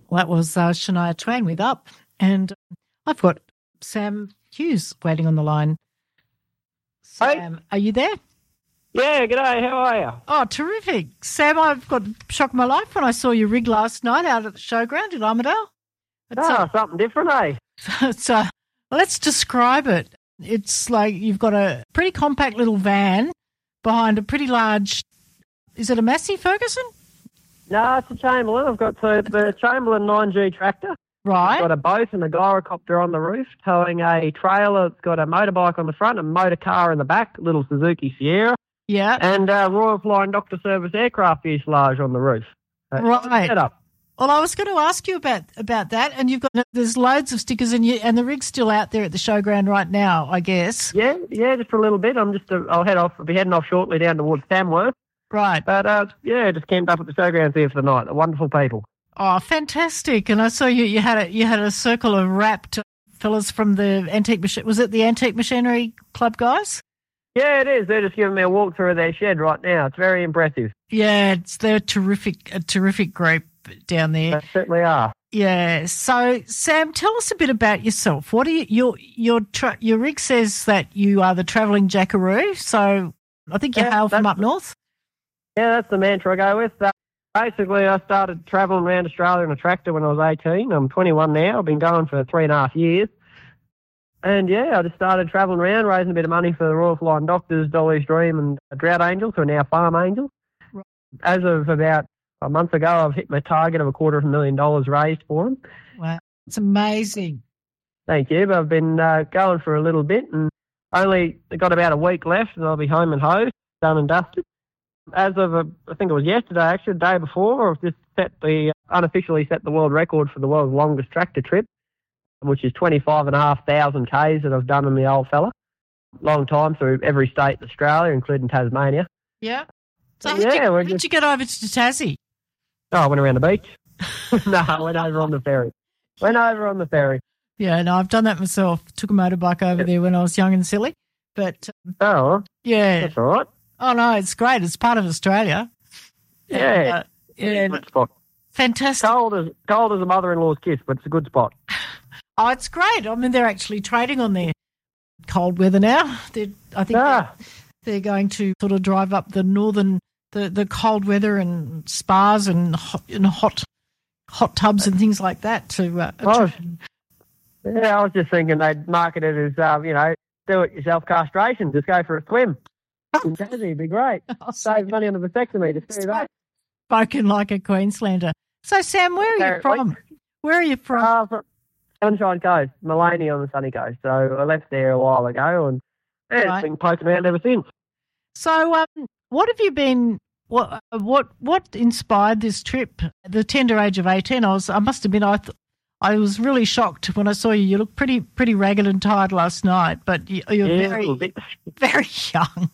Well, that was Shania Twain with Up. And I've got Sam Hughes waiting on the line. Sam, Are you there? Yeah, g'day, how are you? Oh, terrific. Sam, I've got shock of my life when I saw your rig last night out at the showground in Armidale. Something different, eh? So let's describe it. It's like you've got a pretty compact little van behind a pretty large, is it a Massey Ferguson? No, it's a Chamberlain. I've got the Chamberlain 9G tractor. Right. It's got a boat and a gyrocopter on the roof, towing a trailer. It's got a motorbike on the front, a motor car in the back, little Suzuki Sierra. Yeah. And Royal Flying Doctor Service aircraft fuselage on the roof. Right. Set up. Well, I was going to ask you about that, and there's loads of stickers, and the rig's still out there at the showground right now, I guess. Yeah, just for a little bit. I'll be heading off shortly down towards Tamworth. Right. But just camped up at the showgrounds here for the night. They're wonderful people. Oh, fantastic! And I saw you had a circle of wrapped fellas from the Antique Machine. Was it the Antique Machinery Club guys? Yeah, it is. They're just giving me a walk through their shed right now. It's very impressive. Yeah, they're a terrific group down there. They certainly are. Yeah. So, Sam, tell us a bit about yourself. What are your rig says that you are the travelling jackaroo. So, I think you hail from up north. Yeah, that's the mantra I go with. Basically, I started travelling around Australia in a tractor when I was 18. I'm 21 now. I've been going for 3.5 years. And, I just started travelling around, raising a bit of money for the Royal Flying Doctors, Dolly's Dream and Drought Angels, who are now Farm Angels. Right. As of about a month ago, I've hit my target of $250,000 raised for them. Wow, it's amazing. Thank you. But I've been going for a little bit and only got about a week left and I'll be home and hosed, done and dusted. As of, I think it was yesterday, actually, the day before, I've just unofficially set the world record for the world's longest tractor trip, which is 25,500 Ks that I've done in the old fella. Long time through every state in Australia, including Tasmania. Yeah. So how did you get over to Tassie? Oh, I went around the beach. No, I went over on the ferry. Yeah, no, I've done that myself. Took a motorbike over there when I was young and silly. But yeah. That's all right. Oh, no, it's great. It's part of Australia. Yeah. Good spot. Fantastic. Cold as a mother-in-law's kiss, but it's a good spot. Oh, it's great. I mean, they're actually trading on their cold weather now. I think they're going to sort of drive up the northern, the cold weather and spas and hot tubs and things like that to. I was just thinking they'd market it as do-it-yourself castration. Just go for a swim. In Tassie, it'd be great. Save money on the vasectomy. Just do that. Spoken like a Queenslander. So, Sam, where are you from? Where are you from? Sunshine Coast, Maloney on the sunny coast. So I left there a while ago and it's been poking around ever since. So what have you been, what inspired this trip? The tender age of 18, I must admit, I was really shocked when I saw you. You look pretty ragged and tired last night, but you're very, very young.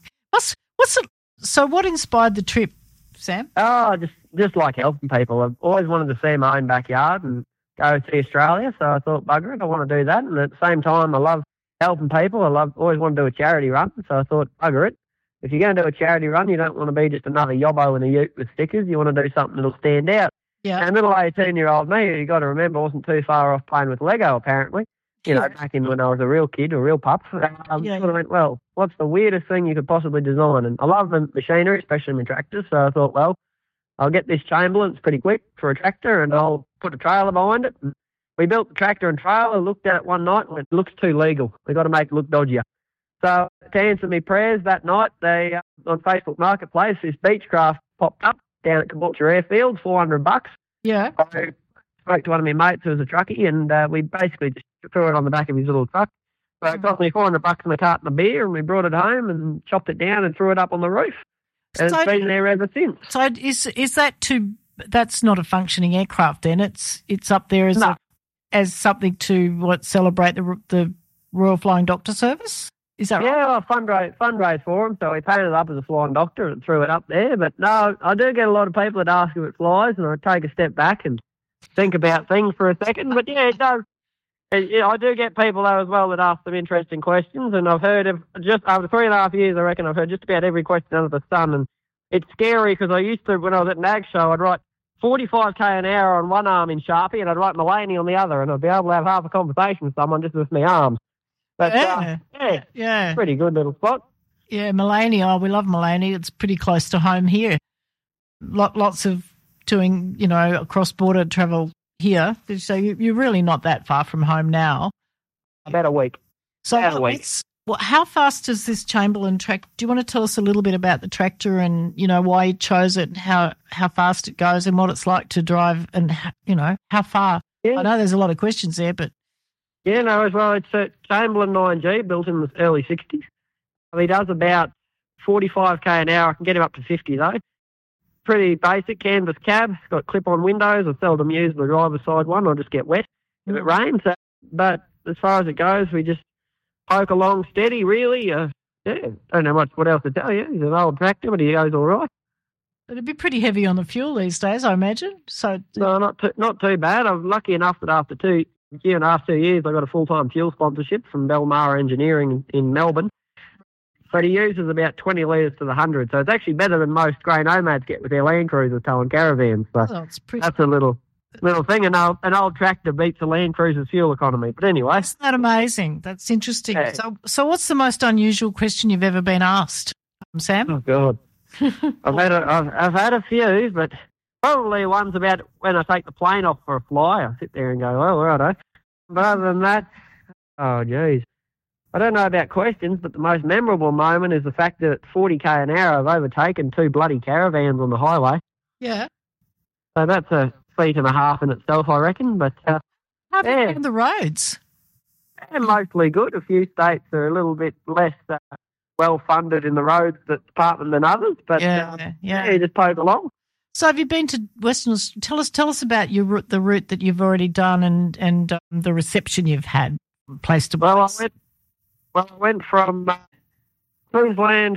So what inspired the trip, Sam? Oh, just like helping people. I've always wanted to see my own backyard and go see Australia, so I thought, bugger it, I want to do that. And at the same time, I love helping people. Always want to do a charity run, so I thought, bugger it. If you're going to do a charity run, you don't want to be just another yobbo in a ute with stickers. You want to do something that'll stand out. Yeah. And little 18-year-old me, you got to remember, wasn't too far off playing with Lego, apparently. Back in when I was a real kid, a real pup. Sort of went, well, what's the weirdest thing you could possibly design? And I love the machinery, especially my tractors, so I thought, well, I'll get this Chamberlain. It's pretty quick for a tractor, and I'll put a trailer behind it. And we built the tractor and trailer, looked at it one night, and went, it looks too legal. We've got to make it look dodgier. So to answer me prayers that night, they on Facebook Marketplace, this Beechcraft popped up down at Caboolture Airfield, $400. Yeah. I spoke to one of my mates who was a truckie, and we basically just threw it on the back of his little truck. So it cost me $400 and a carton of beer, and we brought it home and chopped it down and threw it up on the roof. And it's been there ever since. So is that's not a functioning aircraft then? It's up there as something to celebrate the Royal Flying Doctor Service? Is that right? Yeah, well, fundraise for them. So we painted it up as a flying doctor and threw it up there. But no, I do get a lot of people that ask if it flies, and I take a step back and think about things for a second. But yeah, it does. I do get people though as well that ask some interesting questions, and I've heard of just over 3.5 years, I reckon I've heard just about every question under the sun. And it's scary because I used to, when I was at NAG show, I'd write 45k an hour on one arm in Sharpie, and I'd write Mulaney on the other, and I'd be able to have half a conversation with someone just with my arms. But, yeah. Pretty good little spot. Yeah, Mulaney. Oh, we love Mulaney. It's pretty close to home here. Lots of doing, cross-border travel here. So you're really not that far from home now. About a week. So how fast is this Chamberlain tractor? Do you want to tell us a little bit about the tractor and, why you chose it and how fast it goes and what it's like to drive and, how far? Yeah. I know there's a lot of questions there, but... Yeah, no, as well, it's a Chamberlain 9G built in the early 60s. He does about 45k an hour. I can get him up to 50 though. Pretty basic canvas cab. It's got clip-on windows. I seldom use the driver's side one. I'll just get wet if it rains. But as far as it goes, we just poke along steady, really. I don't know what else to tell you. He's an old tractor, but he goes all right. It'd be pretty heavy on the fuel these days, I imagine. No, not too bad. I'm lucky enough that after 2 years, I got a full-time fuel sponsorship from Belmar Engineering in Melbourne. But he uses about 20 litres to the 100, so it's actually better than most grey nomads get with their Land Cruisers towing caravans. So that's a little thing. An old tractor beats a Land Cruiser's fuel economy. But anyway. Isn't that amazing? That's interesting. Yeah. So what's the most unusual question you've ever been asked, Sam? Oh, God. I've had a few, but probably one's about when I take the plane off for a fly. I sit there and go, well, righto. But other than that, oh, geez. I don't know about questions, but the most memorable moment is the fact that at 40k an hour I've overtaken 2 bloody caravans on the highway. Yeah. So that's a feat and a half in itself, I reckon. But how have you found the roads? They're mostly good. A few states are a little bit less well-funded in the roads department than others. But you just poke along. So have you been to Western Australia? Tell us about the route that you've already done and the reception you've had, place to place. I went from Queensland.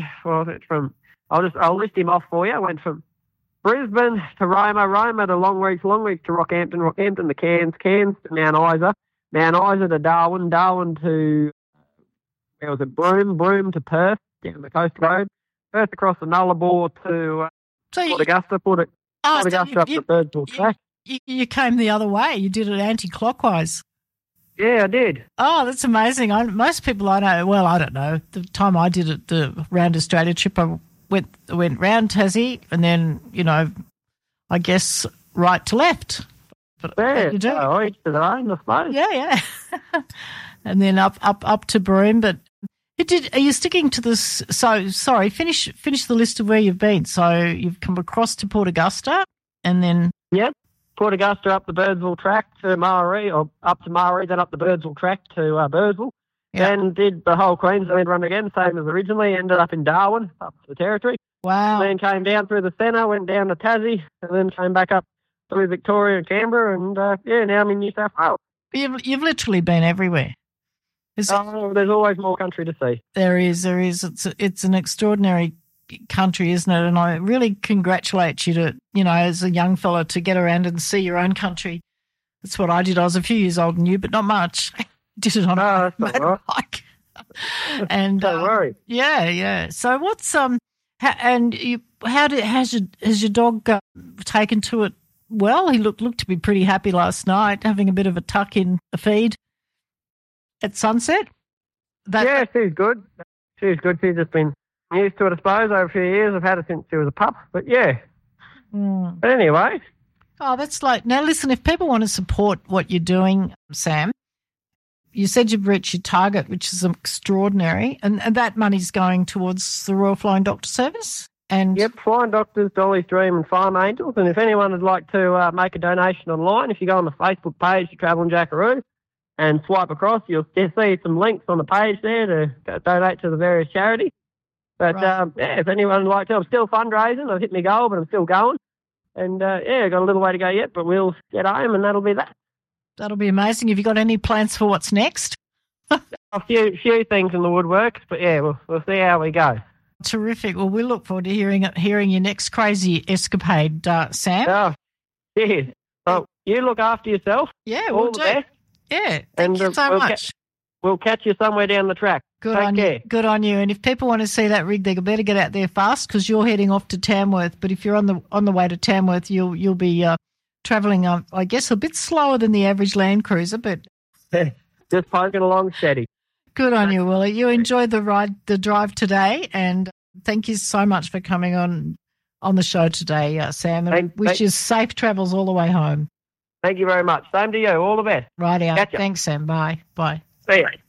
I'll list him off for you. I went from Brisbane to Roma to Longreach to Rockhampton to Cairns to Mount Isa to Darwin to Broome to Perth down the coast road, Perth across the Nullarbor to Port Augusta, Port Augusta up the Birdsville track. You came the other way. You did it anti-clockwise. Yeah, I did. Oh, that's amazing. Most people I know, well, I don't know. The time I did it, the Round Australia trip, I went round Tassie and then, I guess right to left. But you do. Each to their own, I suppose. Yeah. And then up to Broome. But are you sticking to this? So, sorry, finish the list of where you've been. So you've come across to Port Augusta and then... Yep. Port Augusta up the Birdsville track to Maori, or up to Maori, then up the Birdsville track to Birdsville. Yep. Then did the whole Queensland run again, same as originally, ended up in Darwin, up to the Territory. Wow. Then came down through the centre, went down to Tassie, and then came back up through Victoria and Canberra, and now I'm in New South Wales. You've literally been everywhere. There's always more country to see. There is. It's an extraordinary country, isn't it? And I really congratulate you to, as a young fella, to get around and see your own country. That's what I did. I was a few years older than you, but not much. Did it on a motorbike. And don't worry. Yeah. So what's has your dog taken to it? Well, he looked to be pretty happy last night, having a bit of a tuck in the feed at sunset. She's good. She's just been used to it, I suppose, over a few years. I've had it since she was a pup, but yeah. But anyway. Oh, that's now listen, if people want to support what you're doing, Sam, you said you've reached your target, which is extraordinary, and that money's going towards the Royal Flying Doctor Service? Yep, Flying Doctors, Dolly's Dream and Farm Angels, and if anyone would like to make a donation online, if you go on the Facebook page to Travelling Jackaroo and swipe across, you'll see some links on the page there to donate to the various charities. But, if anyone would like to, I'm still fundraising. I've hit my goal, but I'm still going. And, got a little way to go yet, but we'll get home and that'll be that. That'll be amazing. Have you got any plans for what's next? A few things in the woodworks, but, we'll see how we go. Terrific. Well, we look forward to hearing your next crazy escapade, Sam. Oh, cheers. Well, you look after yourself. Yeah, all the best. Yeah, thank you so much. we'll catch you somewhere down the track. Take care. You. Good on you. And if people want to see that rig, they better get out there fast because you're heading off to Tamworth. But if you're on the way to Tamworth, you'll be travelling, I guess, a bit slower than the average Land Cruiser, but just poking along steady. Good on you, Willie. You enjoyed the drive today, and thank you so much for coming on the show today, Sam. And wish you safe travels all the way home. Thank you very much. Same to you. All the best. Right out. Thanks, Sam. Bye. See you.